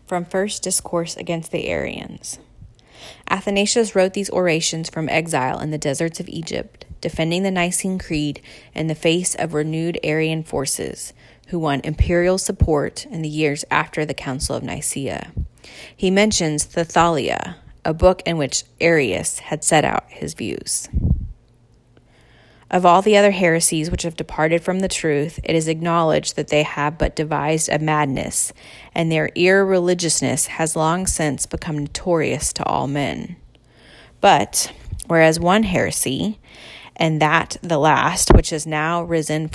From First Discourse Against the Arians. Athanasius wrote these orations from exile in the deserts of Egypt, defending the Nicene Creed in the face of renewed Arian forces, who won imperial support in the years after the Council of Nicaea. He mentions the Thalia, a book in which Arius had set out his views. Of all the other heresies which have departed from the truth, it is acknowledged that they have but devised a madness, and their irreligiousness has long since become notorious to all men. But, whereas one heresy, and that the last, which has now risen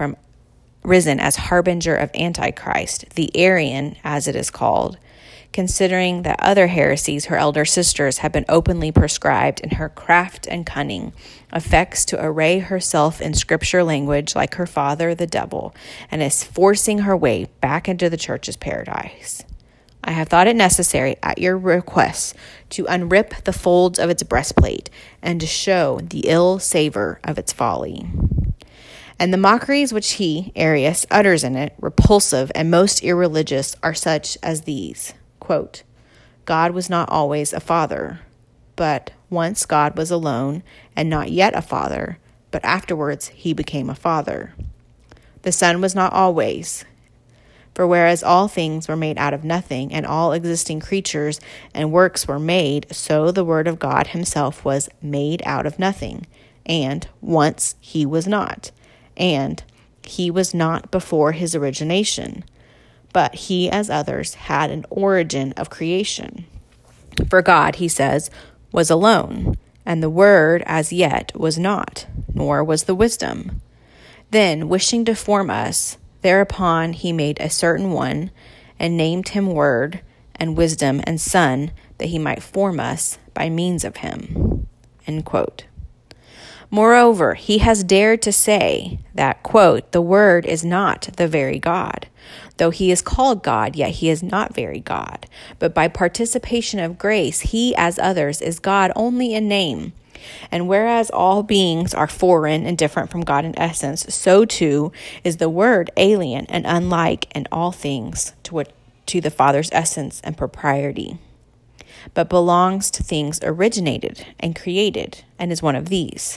as harbinger of Antichrist, the Arian, as it is called, considering that other heresies, her elder sisters, have been openly prescribed in her craft and cunning, affects to array herself in scripture language like her father, the devil, and is forcing her way back into the church's paradise. I have thought it necessary, at your request, to unrip the folds of its breastplate and to show the ill savor of its folly. And the mockeries which he, Arius, utters in it, repulsive and most irreligious, are such as these. Quote, God was not always a father, but once God was alone and not yet a father, but afterwards he became a father. The Son was not always, for whereas all things were made out of nothing, and all existing creatures and works were made, so the Word of God himself was made out of nothing, and once he was not, and he was not before his origination. But he, as others, had an origin of creation. For God, he says, was alone, and the Word as yet was not, nor was the wisdom. Then, wishing to form us, thereupon he made a certain one, and named him Word, and Wisdom, and Son, that he might form us by means of him. End quote. Moreover, he has dared to say that, quote, the Word is not the very God. Though he is called God, yet he is not very God. But by participation of grace, he, as others, is God only in name. And whereas all beings are foreign and different from God in essence, so too is the Word alien and unlike in all things to the Father's essence and propriety, but belongs to things originated and created, and is one of these.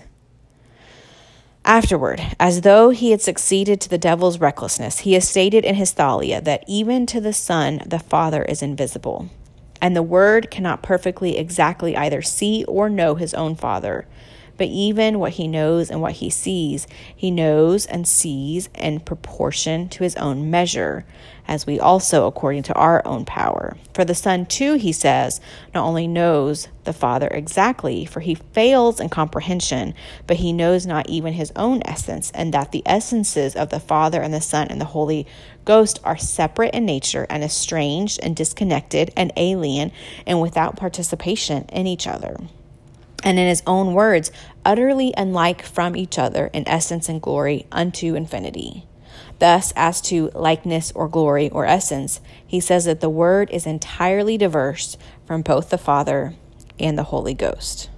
Afterward, as though he had succeeded to the devil's recklessness, he has stated in his Thalia that even to the Son the Father is invisible, and the Word cannot perfectly exactly either see or know his own Father, but even what he knows and what he knows and sees in proportion to his own measure, as we also according to our own power. For the Son too, he says, not only knows the Father exactly, for he fails in comprehension, but he knows not even his own essence, and that the essences of the Father and the Son and the Holy Ghost are separate in nature and estranged and disconnected and alien and without participation in each other. And in his own words, utterly unlike from each other in essence and glory unto infinity. Thus, as to likeness or glory or essence, he says that the Word is entirely diverse from both the Father and the Holy Ghost.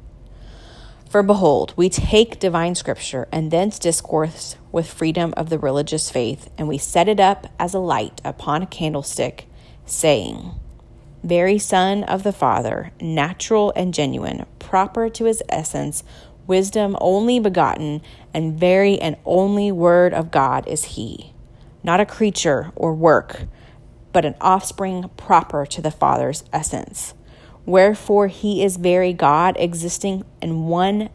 For behold, we take divine scripture and thence discourse with freedom of the religious faith, and we set it up as a light upon a candlestick, saying, very Son of the Father, natural and genuine, proper to his essence, wisdom only begotten, and very and only Word of God is he, not a creature or work, but an offspring proper to the Father's essence. Wherefore he is very God, existing one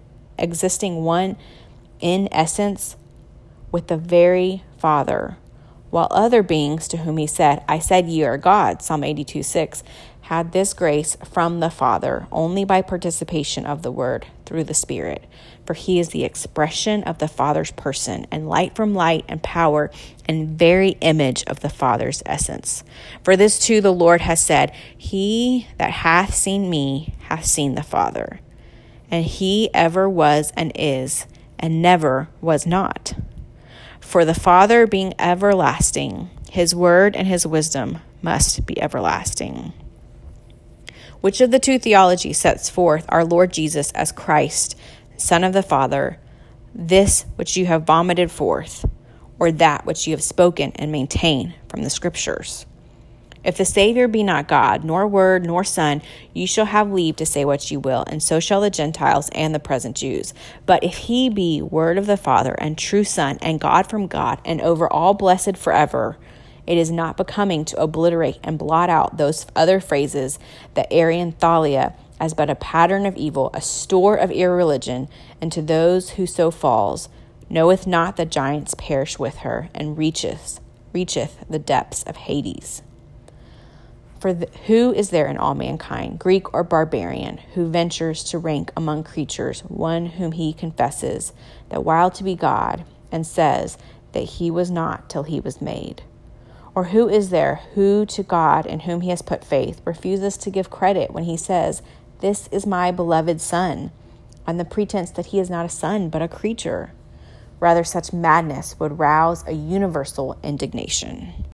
in essence with the very Father, while other beings to whom he said, I said ye are God, Psalm 82:6, had this grace from the Father only by participation of the Word through the Spirit. For he is the expression of the Father's person, and light from light, and power, and very image of the Father's essence. For this too the Lord has said, he that hath seen me hath seen the Father. And he ever was and is, and never was not. For the Father being everlasting, his Word and his wisdom must be everlasting. Which of the two theologies sets forth our Lord Jesus as Christ, Son of the Father, this which you have vomited forth, or that which you have spoken and maintained from the Scriptures? If the Savior be not God, nor Word, nor Son, you shall have leave to say what you will, and so shall the Gentiles and the present Jews. But if he be Word of the Father, and true Son, and God from God, and over all blessed forever, it is not becoming to obliterate and blot out those other phrases, the Arian Thalia, as but a pattern of evil, a store of irreligion, and to those who so falls, knoweth not the giants perish with her, and reacheth the depths of Hades. For who is there in all mankind, Greek or barbarian, who ventures to rank among creatures one whom he confesses that while to be God, and says that he was not till he was made? Or who is there who to God in whom he has put faith refuses to give credit when he says, "This is my beloved Son," on the pretense that he is not a son but a creature? Rather, such madness would rouse a universal indignation.